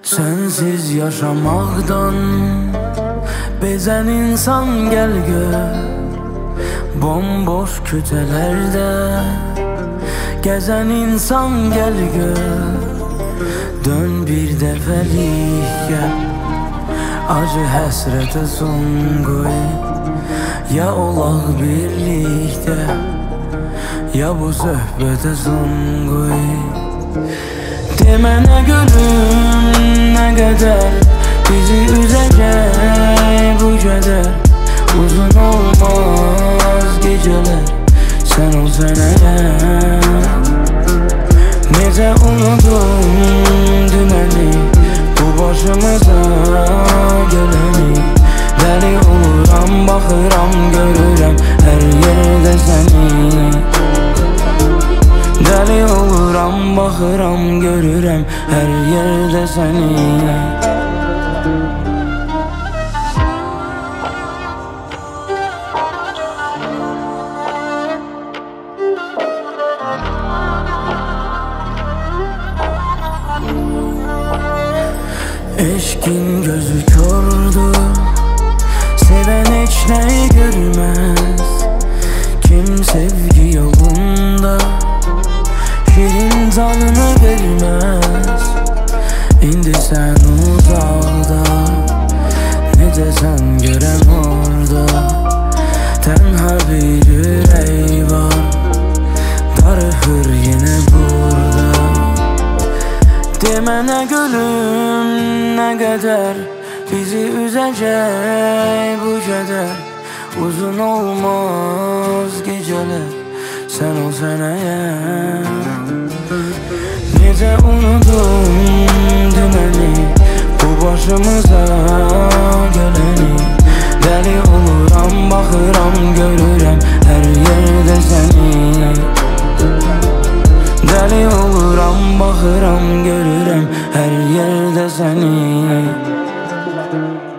Sensiz yaşamaktan bezen insan gel gör. Bomboş kütelerde gezen insan gel gör. Dön bir defelik gel, acı həsrətə son qoy. Ya olaq birlikdə, ya bu söhbətə son qoy. Demənə gülüm nə qədər bizi üzəcək bu qədər. Uzun olmaz gecələr sən olsan əgər. Necə unudum dünəni, bu başımıza gələni. Dəli oluram, baxıram, görürəm hər yerdə səni. Dəli oluram, baxıram, görürəm hər yerdə səni. Eşkin gözü kördür, seven heç nəyi görməz. Kim sevgi yolunda şirin canını verməz. İndi sən uzaqda, necəsən görəm orada. Tənha bir ürək var, darıxır yenə burada. Demənə gülüm nə qədər bizi üzəcək bu qədər. Uzun olmaz gecələr sən olsan əgər. Necə unudum dünəni, bu başımıza gələni. Dəli oluram, baxıram, görürəm hər yerdə səni. Dəli oluram, baxıram, görürəm hər yerdə səni.